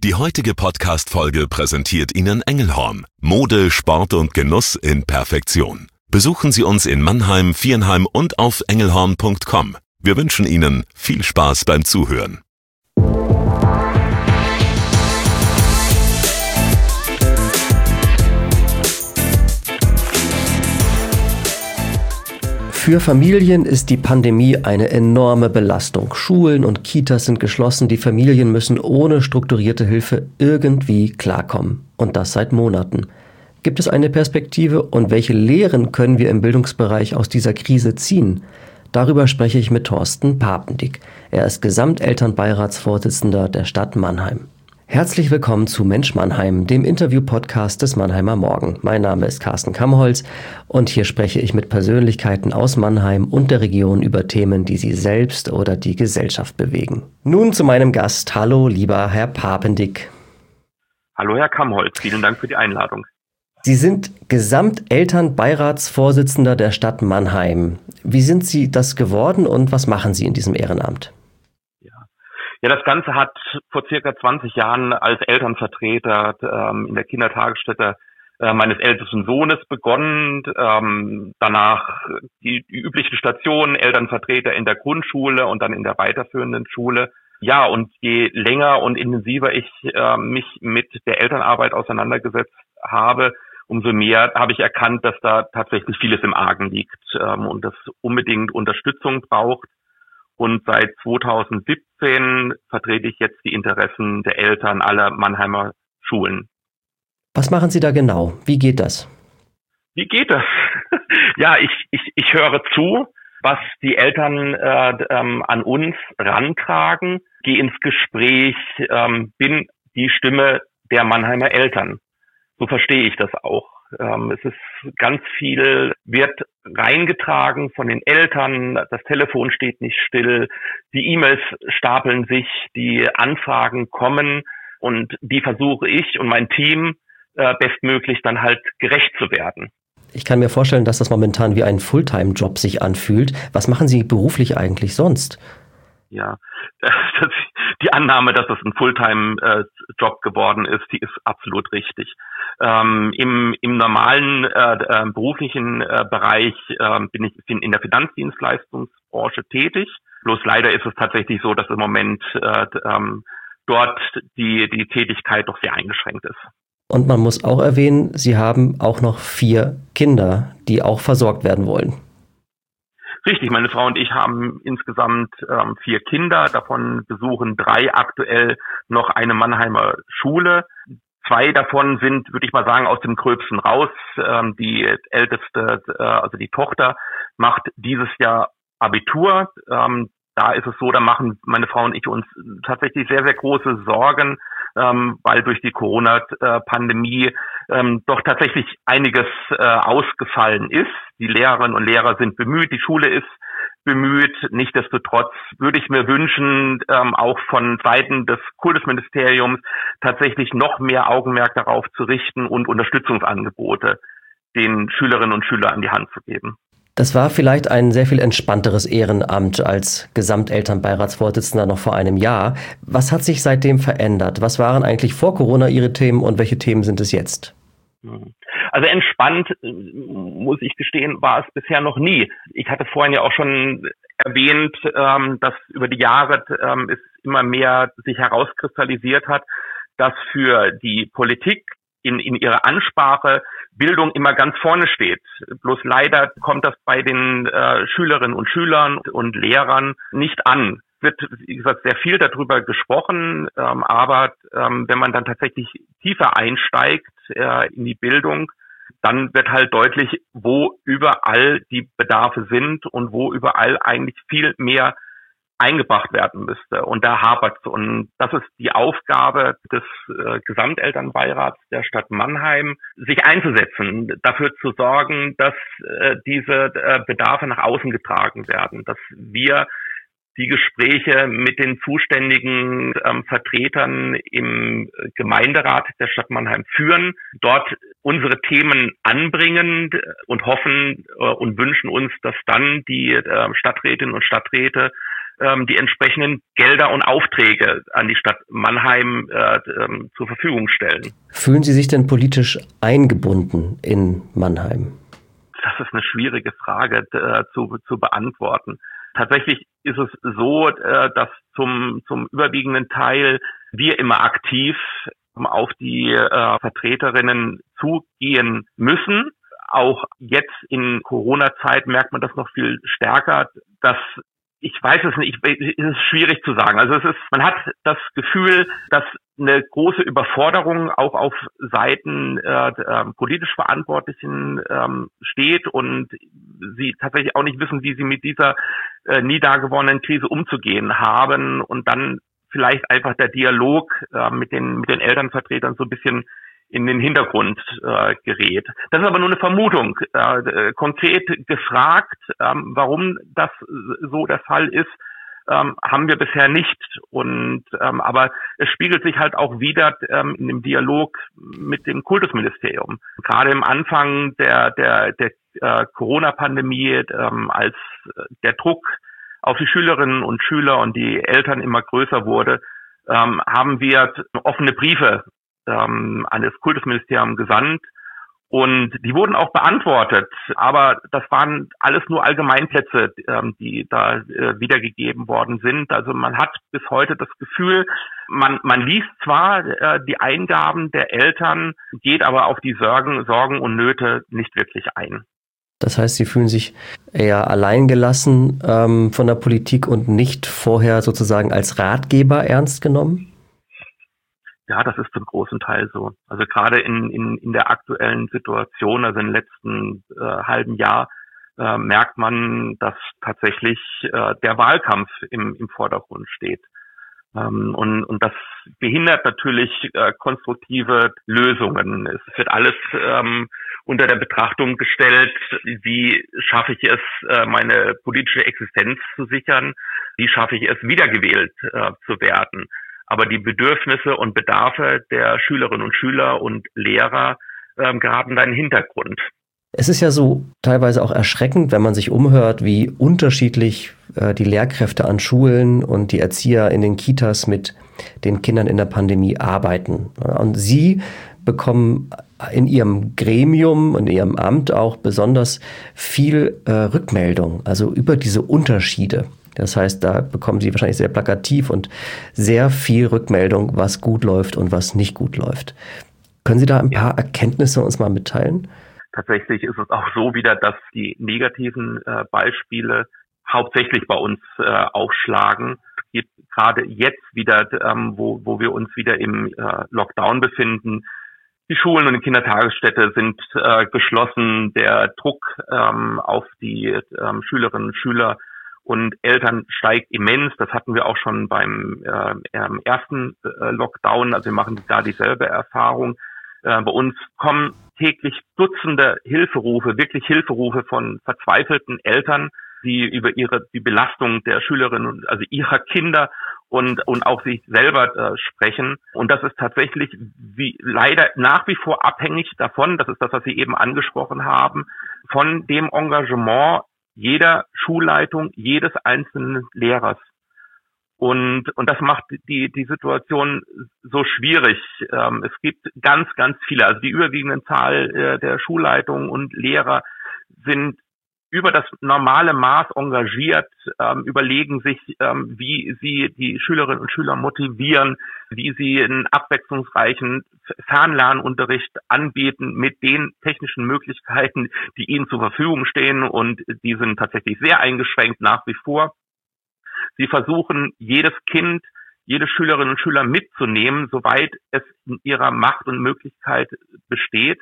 Die heutige Podcast-Folge präsentiert Ihnen Engelhorn. Mode, Sport und Genuss in Perfektion. Besuchen Sie uns in Mannheim, Viernheim und auf engelhorn.com. Wir wünschen Ihnen viel Spaß beim Zuhören. Für Familien ist die Pandemie eine enorme Belastung. Schulen und Kitas sind geschlossen, die Familien müssen ohne strukturierte Hilfe irgendwie klarkommen. Und das seit Monaten. Gibt es eine Perspektive und welche Lehren können wir im Bildungsbereich aus dieser Krise ziehen? Darüber spreche ich mit Thorsten Papendick. Er ist Gesamtelternbeiratsvorsitzender der Stadt Mannheim. Herzlich willkommen zu Mensch Mannheim, dem Interview-Podcast des Mannheimer Morgen. Mein Name ist Carsten Kammholz und hier spreche ich mit Persönlichkeiten aus Mannheim und der Region über Themen, die sie selbst oder die Gesellschaft bewegen. Nun zu meinem Gast. Hallo, lieber Herr Papendick. Hallo, Herr Kammholz. Vielen Dank für die Einladung. Sie sind Gesamtelternbeiratsvorsitzender der Stadt Mannheim. Wie sind Sie das geworden und was machen Sie in diesem Ehrenamt? Ja, das Ganze hat vor circa 20 Jahren als Elternvertreter in der Kindertagesstätte meines ältesten Sohnes begonnen. Danach die üblichen Stationen, Elternvertreter in der Grundschule und dann in der weiterführenden Schule. Ja, und je länger und intensiver ich mich mit der Elternarbeit auseinandergesetzt habe, umso mehr habe ich erkannt, dass da tatsächlich vieles im Argen liegt und das unbedingt Unterstützung braucht. Und seit 2017 vertrete ich jetzt die Interessen der Eltern aller Mannheimer Schulen. Was machen Sie da genau? Wie geht das? Wie geht das? Ja, ich höre zu, was die Eltern an uns rantragen, gehe ins Gespräch, bin die Stimme der Mannheimer Eltern. So verstehe ich das auch. Es ist ganz viel, wird reingetragen von den Eltern, das Telefon steht nicht still, die E-Mails stapeln sich, die Anfragen kommen und die versuche ich und mein Team bestmöglich dann halt gerecht zu werden. Ich kann mir vorstellen, dass das momentan wie ein Fulltime-Job sich anfühlt. Was machen Sie beruflich eigentlich sonst? Ja, die Annahme, dass es ein Fulltime-Job geworden ist, die ist absolut richtig. Im normalen beruflichen Bereich bin in der Finanzdienstleistungsbranche tätig. Bloß leider ist es tatsächlich so, dass im Moment dort die Tätigkeit doch sehr eingeschränkt ist. Und man muss auch erwähnen, Sie haben auch noch 4 Kinder, die auch versorgt werden wollen. Richtig, meine Frau und ich haben insgesamt 4 Kinder, davon besuchen 3 aktuell noch eine Mannheimer Schule. 2 davon sind, würde ich mal sagen, aus dem Gröbsten raus. Die älteste, also die Tochter, macht dieses Jahr Abitur. Da ist es so, da machen meine Frau und ich uns tatsächlich sehr, sehr große Sorgen, weil durch die Corona-Pandemie doch tatsächlich einiges ausgefallen ist. Die Lehrerinnen und Lehrer sind bemüht, die Schule ist bemüht. Nichtsdestotrotz würde ich mir wünschen, auch von Seiten des Kultusministeriums tatsächlich noch mehr Augenmerk darauf zu richten und Unterstützungsangebote den Schülerinnen und Schülern an die Hand zu geben. Das war vielleicht ein sehr viel entspannteres Ehrenamt als Gesamtelternbeiratsvorsitzender noch vor einem Jahr. Was hat sich seitdem verändert? Was waren eigentlich vor Corona Ihre Themen und welche Themen sind es jetzt? Also entspannt, muss ich gestehen, war es bisher noch nie. Ich hatte vorhin ja auch schon erwähnt, dass über die Jahre es immer mehr sich herauskristallisiert hat, dass für die Politik in ihrer Ansprache Bildung immer ganz vorne steht. Bloß leider kommt das bei den Schülerinnen und Schülern und Lehrern nicht an. Wird, wie gesagt, sehr viel darüber gesprochen, aber wenn man dann tatsächlich tiefer einsteigt in die Bildung, dann wird halt deutlich, wo überall die Bedarfe sind und wo überall eigentlich viel mehr eingebracht werden müsste. Und da hapert es. Und das ist die Aufgabe des Gesamtelternbeirats der Stadt Mannheim, sich einzusetzen, dafür zu sorgen, dass diese Bedarfe nach außen getragen werden, dass wir die Gespräche mit den zuständigen Vertretern im Gemeinderat der Stadt Mannheim führen, dort unsere Themen anbringen und hoffen und wünschen uns, dass dann die Stadträtinnen und Stadträte die entsprechenden Gelder und Aufträge an die Stadt Mannheim zur Verfügung stellen. Fühlen Sie sich denn politisch eingebunden in Mannheim? Das ist eine schwierige Frage zu beantworten. Tatsächlich ist es so, dass zum überwiegenden Teil wir immer aktiv auf die Vertreterinnen zugehen müssen. Auch jetzt in Corona-Zeit merkt man das noch viel stärker, dass ich weiß es nicht, es ist schwierig zu sagen. Also man hat das Gefühl, dass eine große Überforderung auch auf Seiten politisch Verantwortlichen steht und sie tatsächlich auch nicht wissen, wie sie mit dieser nie dagewonnenen Krise umzugehen haben und dann vielleicht einfach der Dialog mit den Elternvertretern so ein bisschen in den Hintergrund gerät. Das ist aber nur eine Vermutung. Konkret gefragt, warum das so der Fall ist, haben wir bisher nicht. Aber es spiegelt sich halt auch wieder in dem Dialog mit dem Kultusministerium. Gerade im Anfang der Corona-Pandemie, als der Druck auf die Schülerinnen und Schüler und die Eltern immer größer wurde, haben wir offene Briefe an das Kultusministerium gesandt und die wurden auch beantwortet, aber das waren alles nur Allgemeinplätze, die da wiedergegeben worden sind. Also man hat bis heute das Gefühl, man liest zwar die Eingaben der Eltern, geht aber auf die Sorgen und Nöte nicht wirklich ein. Das heißt, Sie fühlen sich eher alleingelassen von der Politik und nicht vorher sozusagen als Ratgeber ernst genommen? Ja, das ist zum großen Teil so. Also gerade in der aktuellen Situation, also im letzten halben Jahr, merkt man, dass tatsächlich der Wahlkampf im Vordergrund steht. Und das behindert natürlich konstruktive Lösungen. Es wird alles unter der Betrachtung gestellt, wie schaffe ich es, meine politische Existenz zu sichern, wie schaffe ich es, wiedergewählt zu werden. Aber die Bedürfnisse und Bedarfe der Schülerinnen und Schüler und Lehrer geraten da in den Hintergrund. Es ist ja so teilweise auch erschreckend, wenn man sich umhört, wie unterschiedlich die Lehrkräfte an Schulen und die Erzieher in den Kitas mit den Kindern in der Pandemie arbeiten. Und Sie bekommen in Ihrem Gremium und Ihrem Amt auch besonders viel Rückmeldung, also über diese Unterschiede. Das heißt, da bekommen Sie wahrscheinlich sehr plakativ und sehr viel Rückmeldung, was gut läuft und was nicht gut läuft. Können Sie da ein paar Erkenntnisse uns mal mitteilen? Tatsächlich ist es auch so wieder, dass die negativen Beispiele hauptsächlich bei uns aufschlagen. Gerade jetzt wieder, wo wir uns wieder im Lockdown befinden. Die Schulen und die Kindertagesstätte sind geschlossen. Der Druck auf die Schülerinnen und Schüler und Eltern steigt immens. Das hatten wir auch schon beim ersten Lockdown. Also wir machen da dieselbe Erfahrung. Bei uns kommen täglich Dutzende Hilferufe, wirklich Hilferufe von verzweifelten Eltern, die über die Belastung der Schülerinnen, also ihrer Kinder und auch sich selber sprechen. Und das ist tatsächlich leider nach wie vor abhängig davon, das ist das, was Sie eben angesprochen haben, von dem Engagement jeder Schulleitung, jedes einzelnen Lehrers. Und das macht die Situation so schwierig. Es gibt ganz, ganz viele, also die überwiegende Zahl der Schulleitungen und Lehrer sind über das normale Maß engagiert, überlegen sich, wie sie die Schülerinnen und Schüler motivieren, wie sie einen abwechslungsreichen Fernlernunterricht anbieten mit den technischen Möglichkeiten, die ihnen zur Verfügung stehen, und die sind tatsächlich sehr eingeschränkt nach wie vor. Sie versuchen, jedes Kind, jede Schülerinnen und Schüler mitzunehmen, soweit es in ihrer Macht und Möglichkeit besteht.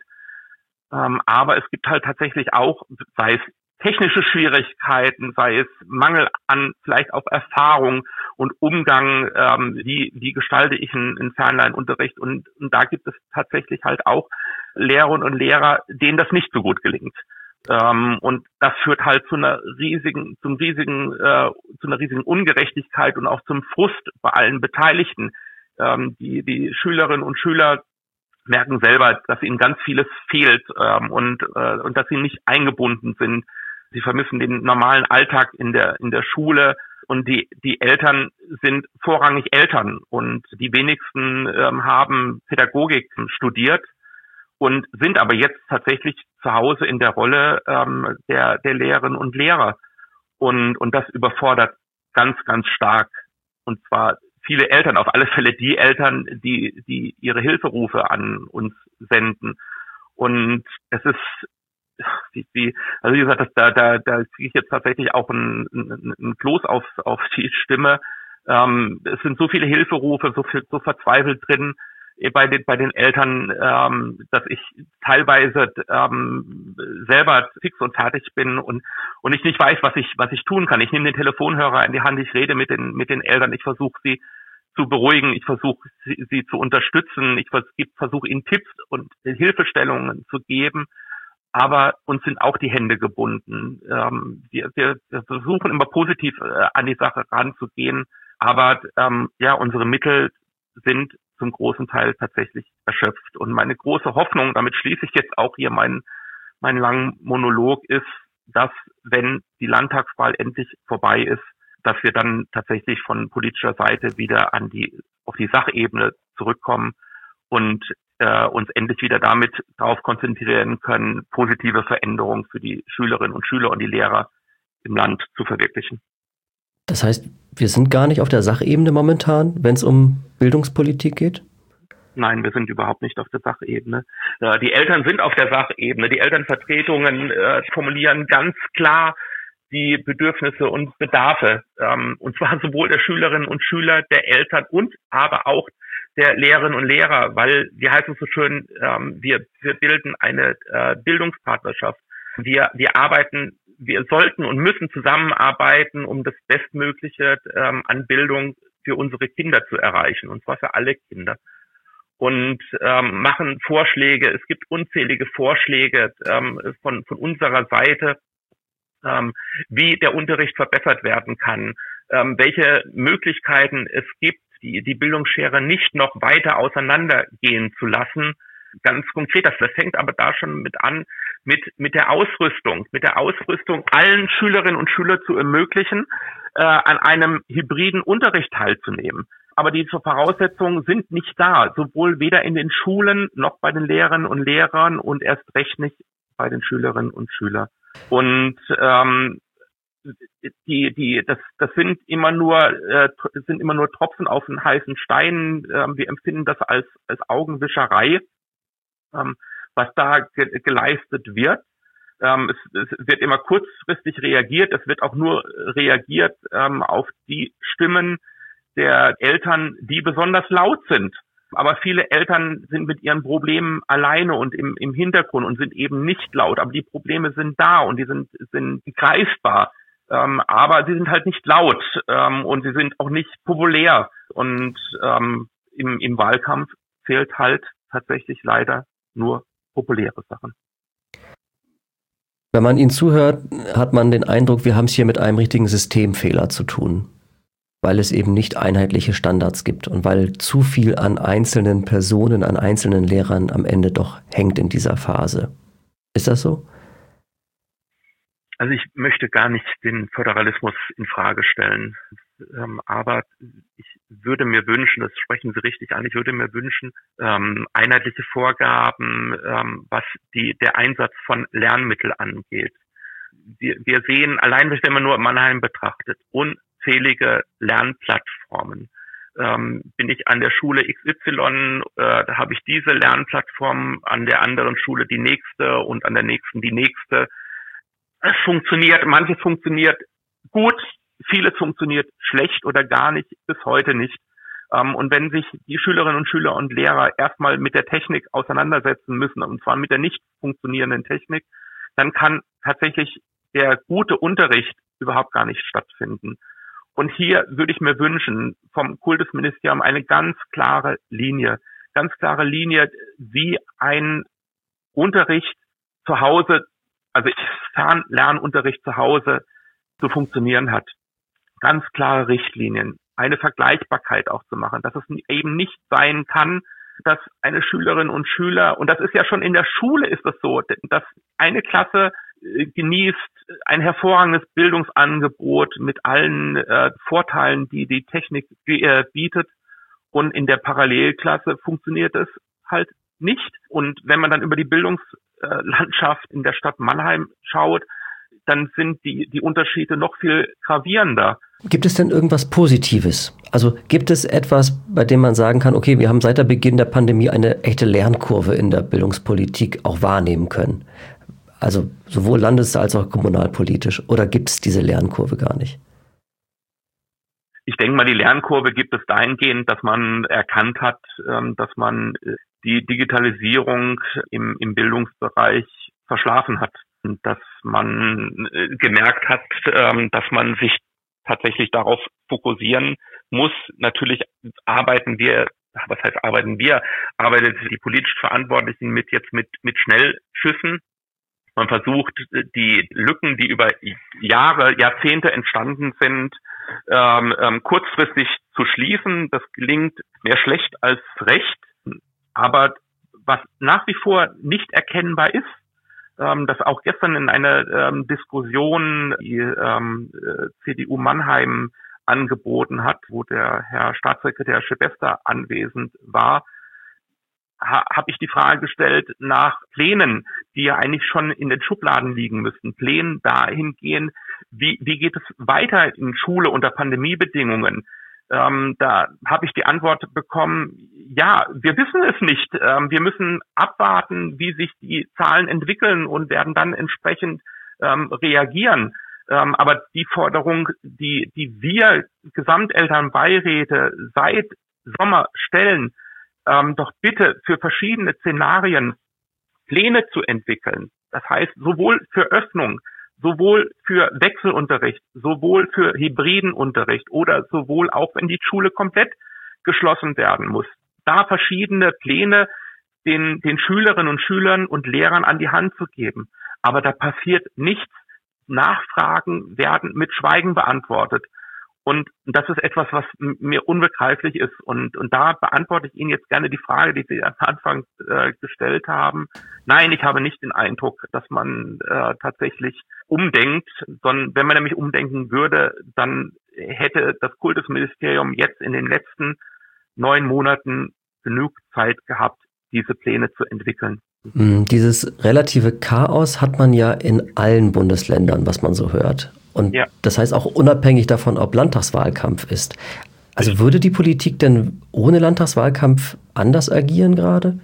Aber es gibt halt tatsächlich auch, sei es technische Schwierigkeiten, sei es Mangel an vielleicht auch Erfahrung und Umgang, wie gestalte ich einen Fernlernunterricht, und da gibt es tatsächlich halt auch Lehrerinnen und Lehrer, denen das nicht so gut gelingt. Und das führt halt zu einer riesigen Ungerechtigkeit und auch zum Frust bei allen Beteiligten. Die Schülerinnen und Schüler merken selber, dass ihnen ganz vieles fehlt, und dass sie nicht eingebunden sind. Sie vermissen den normalen Alltag in der Schule Und die Eltern sind vorrangig Eltern und die wenigsten haben Pädagogik studiert und sind aber jetzt tatsächlich zu Hause in der Rolle der Lehrerinnen und Lehrer. Und das überfordert ganz, ganz stark. Und zwar viele Eltern, auf alle Fälle die Eltern, die ihre Hilferufe an uns senden. Und es ist, also wie gesagt, da kriege ich jetzt tatsächlich auch ein Kloß auf die Stimme. Es sind so viele Hilferufe, so verzweifelt drin bei den Eltern, dass ich teilweise selber fix und fertig bin und ich nicht weiß, was ich tun kann. Ich nehme den Telefonhörer in die Hand, ich rede mit den Eltern, ich versuche sie zu beruhigen, ich versuche sie zu unterstützen, ich versuche ihnen Tipps und Hilfestellungen zu geben, aber uns sind auch die Hände gebunden. Wir versuchen immer positiv an die Sache ranzugehen, aber unsere Mittel sind zum großen Teil tatsächlich erschöpft. Und meine große Hoffnung, damit schließe ich jetzt auch hier meinen langen Monolog, ist, dass, wenn die Landtagswahl endlich vorbei ist, dass wir dann tatsächlich von politischer Seite wieder auf die Sachebene zurückkommen und uns endlich wieder damit darauf konzentrieren können, positive Veränderungen für die Schülerinnen und Schüler und die Lehrer im Land zu verwirklichen. Das heißt, wir sind gar nicht auf der Sachebene momentan, wenn es um Bildungspolitik geht? Nein, wir sind überhaupt nicht auf der Sachebene. Die Eltern sind auf der Sachebene. Die Elternvertretungen formulieren ganz klar die Bedürfnisse und Bedarfe, und zwar sowohl der Schülerinnen und Schüler, der Eltern und aber auch der Lehrerinnen und Lehrer, weil, wie heißt es so schön, wir bilden eine Bildungspartnerschaft. Wir sollten und müssen zusammenarbeiten, um das Bestmögliche an Bildung für unsere Kinder zu erreichen, und zwar für alle Kinder. Und machen Vorschläge. Es gibt unzählige Vorschläge von unserer Seite, wie der Unterricht verbessert werden kann, welche Möglichkeiten es gibt, die Bildungsschere nicht noch weiter auseinandergehen zu lassen. Ganz konkret, das fängt aber da schon mit an, mit der Ausrüstung allen Schülerinnen und Schülern zu ermöglichen, an einem hybriden Unterricht teilzunehmen. Aber diese Voraussetzungen sind nicht da, sowohl weder in den Schulen noch bei den Lehrerinnen und Lehrern und erst recht nicht bei den Schülerinnen und Schülern. Und das sind immer nur Tropfen auf einen heißen Stein. Wir empfinden das als Augenwischerei, was da geleistet wird. Es wird immer kurzfristig reagiert. Es wird auch nur reagiert auf die Stimmen der Eltern, die besonders laut sind. Aber viele Eltern sind mit ihren Problemen alleine und im Hintergrund und sind eben nicht laut. Aber die Probleme sind da und die sind greifbar. Aber sie sind halt nicht laut und sie sind auch nicht populär. Und im Wahlkampf zählt halt tatsächlich leider nur populäre Sachen. Wenn man Ihnen zuhört, hat man den Eindruck, wir haben es hier mit einem richtigen Systemfehler zu tun, weil es eben nicht einheitliche Standards gibt und weil zu viel an einzelnen Personen, an einzelnen Lehrern am Ende doch hängt in dieser Phase. Ist das so? Also ich möchte gar nicht den Föderalismus in Frage stellen, aber ich würde mir wünschen, das sprechen Sie richtig an, ich würde mir wünschen, einheitliche Vorgaben, was der Einsatz von Lernmitteln angeht. Wir sehen, allein wenn man nur Mannheim betrachtet, unzählige Lernplattformen. Bin ich an der Schule XY, da habe ich diese Lernplattform, an der anderen Schule die nächste und an der nächsten die nächste. Es funktioniert, manches funktioniert gut, vieles funktioniert schlecht oder gar nicht, bis heute nicht. Und wenn sich die Schülerinnen und Schüler und Lehrer erstmal mit der Technik auseinandersetzen müssen, und zwar mit der nicht funktionierenden Technik, dann kann tatsächlich der gute Unterricht überhaupt gar nicht stattfinden. Und hier würde ich mir wünschen, vom Kultusministerium eine ganz klare Linie, wie ein Unterricht zu Hause, also Fernlernunterricht zu Hause zu funktionieren hat. Ganz klare Richtlinien, eine Vergleichbarkeit auch zu machen, dass es eben nicht sein kann, dass eine Schülerin und Schüler, und das ist ja schon in der Schule ist das so, dass eine Klasse genießt ein hervorragendes Bildungsangebot mit allen Vorteilen, die die Technik bietet. Und in der Parallelklasse funktioniert es halt nicht. Und wenn man dann über die Bildungslandschaft in der Stadt Mannheim schaut, dann sind die Unterschiede noch viel gravierender. Gibt es denn irgendwas Positives? Also gibt es etwas, bei dem man sagen kann, okay, wir haben seit der Beginn der Pandemie eine echte Lernkurve in der Bildungspolitik auch wahrnehmen können? Also sowohl landes- als auch kommunalpolitisch. Oder gibt es diese Lernkurve gar nicht? Ich denke mal, die Lernkurve gibt es dahingehend, dass man erkannt hat, dass man die Digitalisierung im Bildungsbereich verschlafen hat. Und dass man gemerkt hat, dass man sich tatsächlich darauf fokussieren muss. Natürlich arbeitet die politisch Verantwortlichen mit Schnellschüssen. Man versucht, die Lücken, die über Jahre, Jahrzehnte entstanden sind, kurzfristig zu schließen. Das gelingt mehr schlecht als recht. Aber was nach wie vor nicht erkennbar ist, dass auch gestern in einer Diskussion die CDU Mannheim angeboten hat, wo der Herr Staatssekretär Schebester anwesend war, habe ich die Frage gestellt nach Plänen, die ja eigentlich schon in den Schubladen liegen müssten. Plänen dahingehend, wie geht es weiter in Schule unter Pandemiebedingungen? Da habe ich die Antwort bekommen, ja, wir wissen es nicht. Wir müssen abwarten, wie sich die Zahlen entwickeln und werden dann entsprechend reagieren. Aber die Forderung, die wir Gesamtelternbeiräte seit Sommer stellen, doch bitte für verschiedene Szenarien Pläne zu entwickeln. Das heißt, sowohl für Öffnung, sowohl für Wechselunterricht, sowohl für hybriden Unterricht oder sowohl auch, wenn die Schule komplett geschlossen werden muss. Da verschiedene Pläne den Schülerinnen und Schülern und Lehrern an die Hand zu geben. Aber da passiert nichts. Nachfragen werden mit Schweigen beantwortet. Und das ist etwas, was mir unbegreiflich ist. Und da beantworte ich Ihnen jetzt gerne die Frage, die Sie am Anfang gestellt haben. Nein, ich habe nicht den Eindruck, dass man tatsächlich umdenkt, sondern wenn man nämlich umdenken würde, dann hätte das Kultusministerium jetzt in den letzten 9 Monaten genug Zeit gehabt, diese Pläne zu entwickeln. Dieses relative Chaos hat man ja in allen Bundesländern, was man so hört. Und ja, das heißt auch unabhängig davon, ob Landtagswahlkampf ist. Also würde die Politik denn ohne Landtagswahlkampf anders agieren gerade?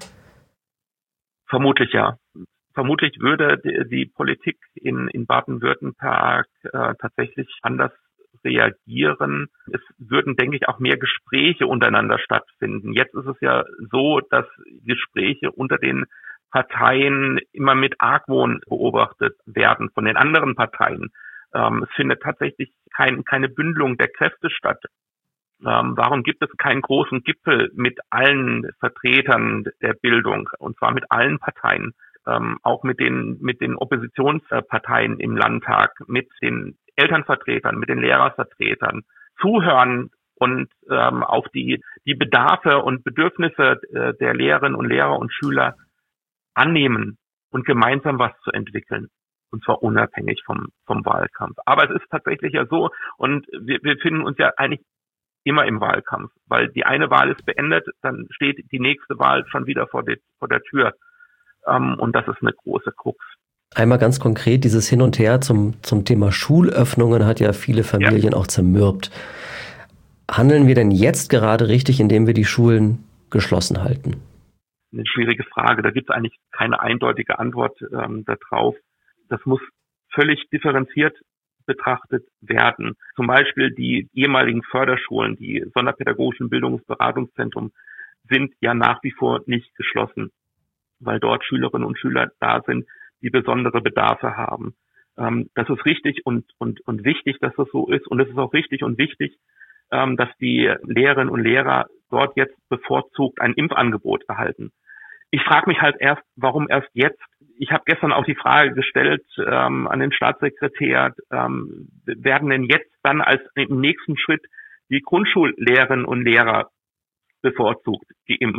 Vermutlich ja. Vermutlich würde die Politik in Baden-Württemberg tatsächlich anders reagieren. Es würden, denke ich, auch mehr Gespräche untereinander stattfinden. Jetzt ist es ja so, dass Gespräche unter den Parteien immer mit Argwohn beobachtet werden von den anderen Parteien. Es findet tatsächlich keine Bündelung der Kräfte statt. Warum gibt es keinen großen Gipfel mit allen Vertretern der Bildung, und zwar mit allen Parteien, auch mit den Oppositionsparteien im Landtag, mit den Elternvertretern, mit den Lehrervertretern, zuhören und auf die Bedarfe und Bedürfnisse der Lehrerinnen und Lehrer und Schüler annehmen und gemeinsam was zu entwickeln. Und zwar unabhängig vom Wahlkampf. Aber es ist tatsächlich ja so, und wir befinden uns ja eigentlich immer im Wahlkampf, weil die eine Wahl ist beendet, dann steht die nächste Wahl schon wieder vor der Tür. Und das ist eine große Krux. Einmal ganz konkret, dieses Hin und Her zum Thema Schulöffnungen hat ja viele Familien auch zermürbt. Handeln wir denn jetzt gerade richtig, indem wir die Schulen geschlossen halten? Eine schwierige Frage. Da gibt es eigentlich keine eindeutige Antwort darauf. Das muss völlig differenziert betrachtet werden. Zum Beispiel die ehemaligen Förderschulen, die sonderpädagogischen Bildungsberatungszentren, sind ja nach wie vor nicht geschlossen, weil dort Schülerinnen und Schüler da sind, die besondere Bedarfe haben. Das ist richtig und wichtig, dass das so ist. Und es ist auch richtig und wichtig, dass die Lehrerinnen und Lehrer dort jetzt bevorzugt ein Impfangebot erhalten. Ich frage mich halt warum erst jetzt? Ich habe gestern auch die Frage gestellt an den Staatssekretär, werden denn jetzt dann als im nächsten Schritt die Grundschullehrerinnen und Lehrer bevorzugt geimpft?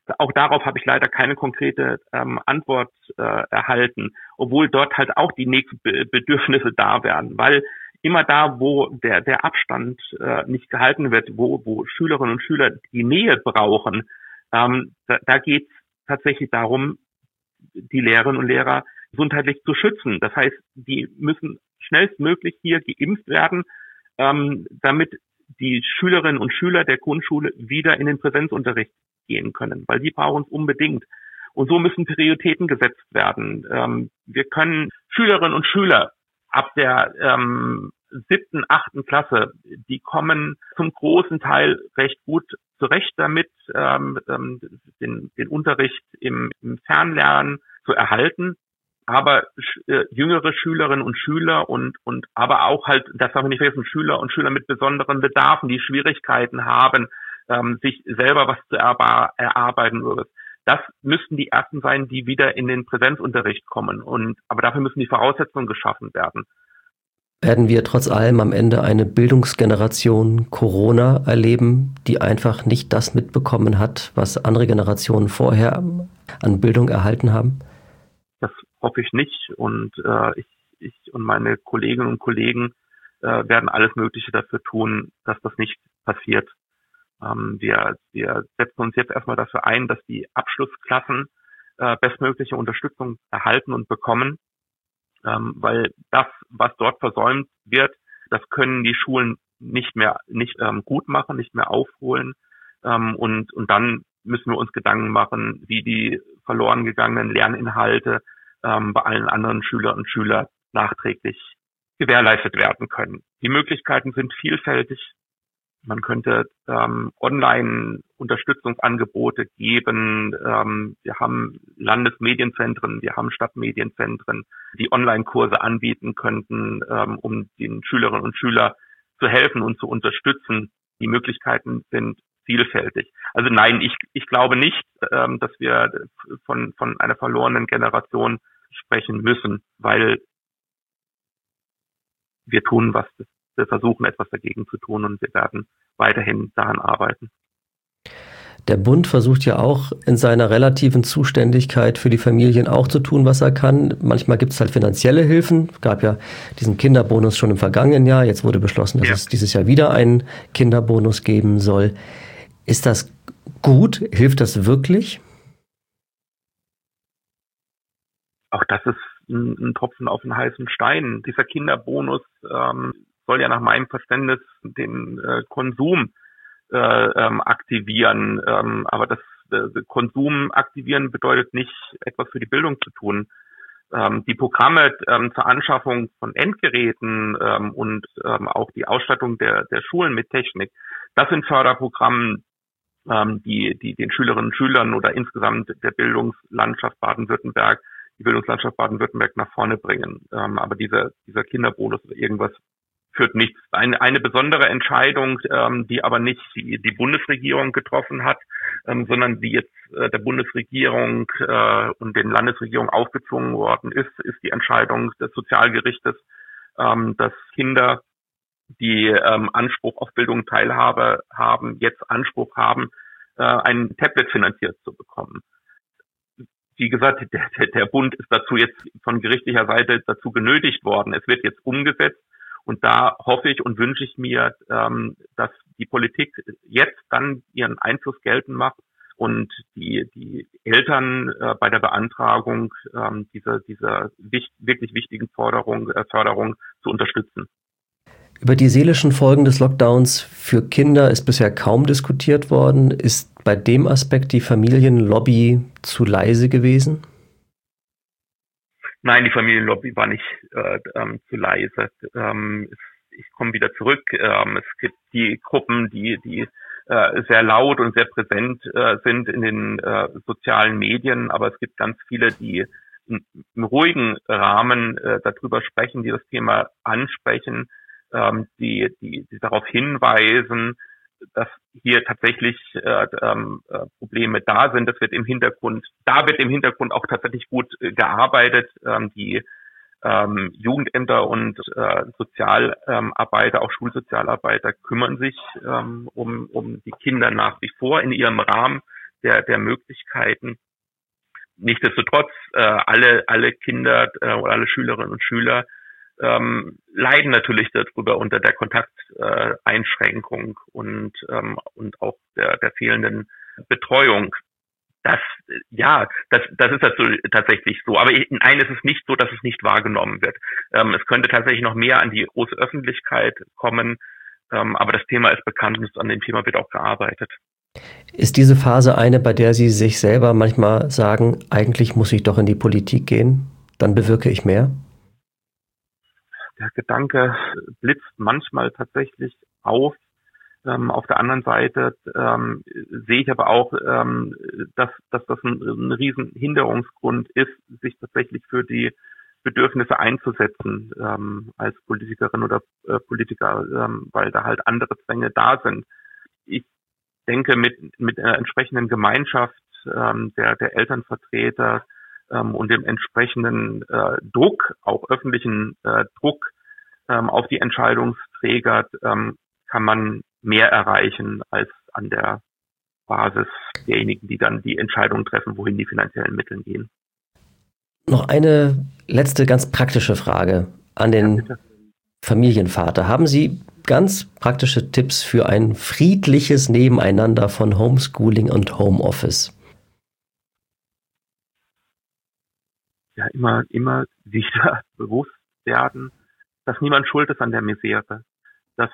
Auch darauf habe ich leider keine konkrete Antwort erhalten, obwohl dort halt auch die nächsten Bedürfnisse da wären, weil immer da, wo der Abstand nicht gehalten wird, wo Schülerinnen und Schüler die Nähe brauchen, da geht es tatsächlich darum, die Lehrerinnen und Lehrer gesundheitlich zu schützen. Das heißt, die müssen schnellstmöglich hier geimpft werden, damit die Schülerinnen und Schüler der Grundschule wieder in den Präsenzunterricht gehen können, weil die brauchen es unbedingt. Und so müssen Prioritäten gesetzt werden. Wir können Schülerinnen und Schüler ab der 7., 8. Klasse, die kommen zum großen Teil recht gut zurecht damit, den Unterricht im Fernlernen zu erhalten. Aber jüngere Schülerinnen und Schüler und aber auch halt, das darf man nicht vergessen, Schüler und Schüler mit besonderen Bedarfen, die Schwierigkeiten haben, sich selber was zu erarbeiten würde. Das müssten die Ersten sein, die wieder in den Präsenzunterricht kommen. Aber dafür müssen die Voraussetzungen geschaffen werden. Werden wir trotz allem am Ende eine Bildungsgeneration Corona erleben, die einfach nicht das mitbekommen hat, was andere Generationen vorher an Bildung erhalten haben? Das hoffe ich nicht. Und ich und meine Kolleginnen und Kollegen werden alles Mögliche dafür tun, dass das nicht passiert. Wir setzen uns jetzt erstmal dafür ein, dass die Abschlussklassen bestmögliche Unterstützung erhalten und bekommen, weil das, was dort versäumt wird, das können die Schulen nicht gut machen, nicht mehr aufholen. Und dann müssen wir uns Gedanken machen, wie die verloren gegangenen Lerninhalte bei allen anderen Schülerinnen und Schülern nachträglich gewährleistet werden können. Die Möglichkeiten sind vielfältig. Man könnte Online-Unterstützungsangebote geben. Wir haben Landesmedienzentren, wir haben Stadtmedienzentren, die Online-Kurse anbieten könnten, um den Schülerinnen und Schülern zu helfen und zu unterstützen. Die Möglichkeiten sind vielfältig. Also nein, ich glaube nicht, dass wir von einer verlorenen Generation sprechen müssen, weil wir tun, was wir versuchen, etwas dagegen zu tun und wir werden weiterhin daran arbeiten. Der Bund versucht ja auch in seiner relativen Zuständigkeit für die Familien auch zu tun, was er kann. Manchmal gibt es halt finanzielle Hilfen. Es gab ja diesen Kinderbonus schon im vergangenen Jahr. Jetzt wurde beschlossen, dass es dieses Jahr wieder einen Kinderbonus geben soll. Ist das gut? Hilft das wirklich? Auch das ist ein Tropfen auf den heißen Stein. Dieser Kinderbonus soll ja nach meinem Verständnis den Konsum aktivieren. Aber das Konsum aktivieren bedeutet nicht, etwas für die Bildung zu tun. Die Programme zur Anschaffung von Endgeräten und auch die Ausstattung der Schulen mit Technik, das sind Förderprogramme, die den Schülerinnen und Schülern oder insgesamt der Bildungslandschaft Baden-Württemberg, die Bildungslandschaft Baden-Württemberg nach vorne bringen. Aber dieser Kinderbonus oder irgendwas führt nichts. Eine besondere Entscheidung, die aber nicht die Bundesregierung getroffen hat, sondern die jetzt der Bundesregierung und den Landesregierungen aufgezwungen worden ist die Entscheidung des Sozialgerichtes, dass Kinder, die Anspruch auf Bildung Teilhabe haben, jetzt Anspruch haben, ein Tablet finanziert zu bekommen. Wie gesagt, der Bund ist dazu jetzt von gerichtlicher Seite dazu genötigt worden. Es wird jetzt umgesetzt. Und da hoffe ich und wünsche ich mir, dass die Politik jetzt dann ihren Einfluss geltend macht und die Eltern bei der Beantragung dieser wirklich wichtigen Förderung zu unterstützen. Über die seelischen Folgen des Lockdowns für Kinder ist bisher kaum diskutiert worden. Ist bei dem Aspekt die Familienlobby zu leise gewesen? Nein, die Familienlobby war nicht zu leise. Ich komme wieder zurück. Es gibt die Gruppen, die sehr laut und sehr präsent sind in den sozialen Medien, aber es gibt ganz viele, die im ruhigen Rahmen darüber sprechen, die das Thema ansprechen, die darauf hinweisen, dass hier tatsächlich Probleme da sind. Da wird im Hintergrund auch tatsächlich gut gearbeitet. Die Jugendämter und Sozialarbeiter, auch Schulsozialarbeiter kümmern sich um die Kinder nach wie vor in ihrem Rahmen, der Möglichkeiten. Nichtsdestotrotz, alle Kinder oder alle Schülerinnen und Schüler leiden natürlich darüber unter der Kontakteinschränkung und auch der fehlenden Betreuung. Das ist tatsächlich so. Aber nein, es ist nicht so, dass es nicht wahrgenommen wird. Es könnte tatsächlich noch mehr an die große Öffentlichkeit kommen. Aber das Thema ist bekannt und an dem Thema wird auch gearbeitet. Ist diese Phase eine, bei der Sie sich selber manchmal sagen, eigentlich muss ich doch in die Politik gehen, dann bewirke ich mehr? Der Gedanke blitzt manchmal tatsächlich auf. Auf der anderen Seite sehe ich aber auch, dass das ein riesen Hinderungsgrund ist, sich tatsächlich für die Bedürfnisse einzusetzen als Politikerin oder Politiker, weil da halt andere Zwänge da sind. Ich denke, mit einer entsprechenden Gemeinschaft der Elternvertreter und dem entsprechenden Druck, auch öffentlichen Druck auf die Entscheidungsträger, kann man mehr erreichen als an der Basis derjenigen, die dann die Entscheidung treffen, wohin die finanziellen Mittel gehen. Noch eine letzte ganz praktische Frage an den Familienvater. Haben Sie ganz praktische Tipps für ein friedliches Nebeneinander von Homeschooling und Homeoffice? Ja, immer wieder bewusst werden, dass niemand schuld ist an der Misere. Dass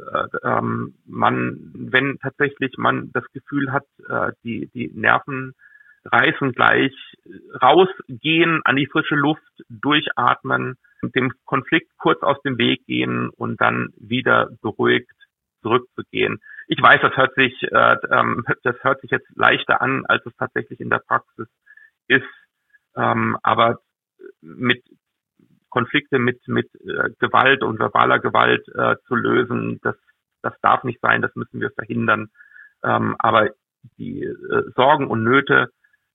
wenn tatsächlich man das Gefühl hat, die Nerven reißen gleich, rausgehen, an die frische Luft, durchatmen, dem Konflikt kurz aus dem Weg gehen und dann wieder beruhigt zurückzugehen. Ich weiß, das hört sich jetzt leichter an, als es tatsächlich in der Praxis ist. Aber mit Konflikte mit Gewalt und verbaler Gewalt zu lösen, das darf nicht sein, das müssen wir verhindern. Aber die Sorgen und Nöte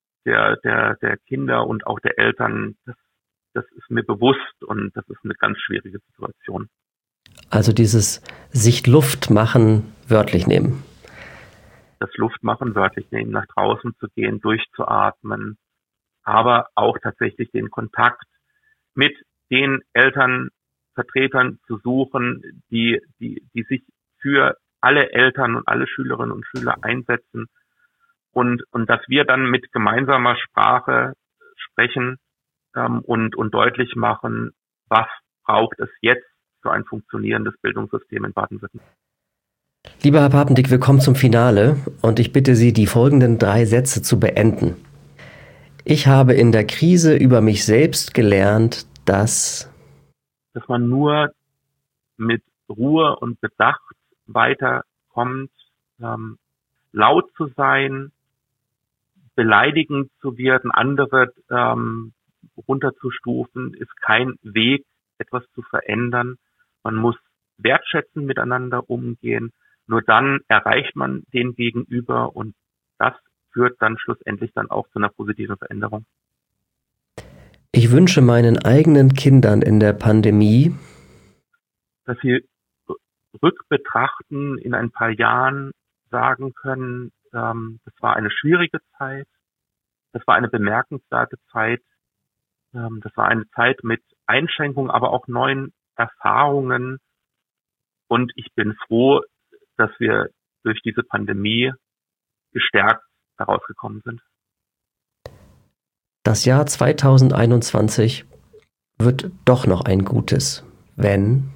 der Kinder und auch der Eltern, das ist mir bewusst und das ist eine ganz schwierige Situation. Also dieses sich Luft machen wörtlich nehmen. Das Luftmachen wörtlich nehmen, nach draußen zu gehen, durchzuatmen, aber auch tatsächlich den Kontakt mit den Elternvertretern zu suchen, die sich für alle Eltern und alle Schülerinnen und Schüler einsetzen und dass wir dann mit gemeinsamer Sprache sprechen und deutlich machen, was braucht es jetzt für ein funktionierendes Bildungssystem in Baden-Württemberg. Lieber Herr Papendick, wir kommen zum Finale und ich bitte Sie, die folgenden 3 Sätze zu beenden. Ich habe in der Krise über mich selbst gelernt, dass man nur mit Ruhe und Bedacht weiterkommt, laut zu sein, beleidigend zu werden, andere runterzustufen, ist kein Weg, etwas zu verändern. Man muss wertschätzend miteinander umgehen. Nur dann erreicht man den Gegenüber und das führt dann schlussendlich dann auch zu einer positiven Veränderung. Ich wünsche meinen eigenen Kindern in der Pandemie, dass sie rückbetrachten, in ein paar Jahren sagen können, das war eine schwierige Zeit, das war eine bemerkenswerte Zeit, das war eine Zeit mit Einschränkungen, aber auch neuen Erfahrungen und ich bin froh, dass wir durch diese Pandemie gestärkt herausgekommen sind. Das Jahr 2021 wird doch noch ein gutes, wenn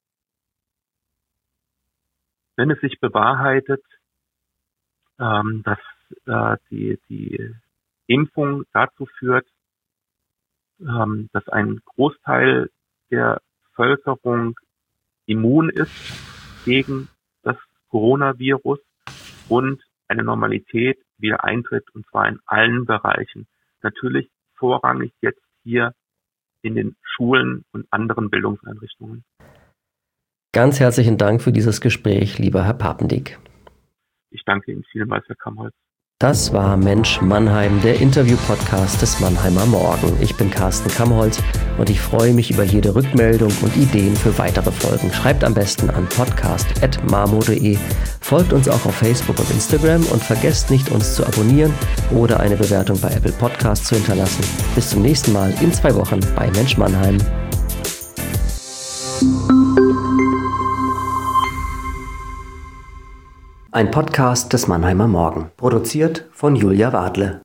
es sich bewahrheitet, dass die Impfung dazu führt, dass ein Großteil der Bevölkerung immun ist gegen das Coronavirus und eine Normalität wieder eintritt, und zwar in allen Bereichen. Natürlich vorrangig jetzt hier in den Schulen und anderen Bildungseinrichtungen. Ganz herzlichen Dank für dieses Gespräch, lieber Herr Papendick. Ich danke Ihnen vielmals, Herr Kamholz. Das war Mensch Mannheim, der Interview-Podcast des Mannheimer Morgen. Ich bin Carsten Kammholz und ich freue mich über jede Rückmeldung und Ideen für weitere Folgen. Schreibt am besten an podcast@marmo.de, folgt uns auch auf Facebook und Instagram und vergesst nicht, uns zu abonnieren oder eine Bewertung bei Apple Podcasts zu hinterlassen. Bis zum nächsten Mal in 2 Wochen bei Mensch Mannheim. Ein Podcast des Mannheimer Morgen, produziert von Julia Wadle.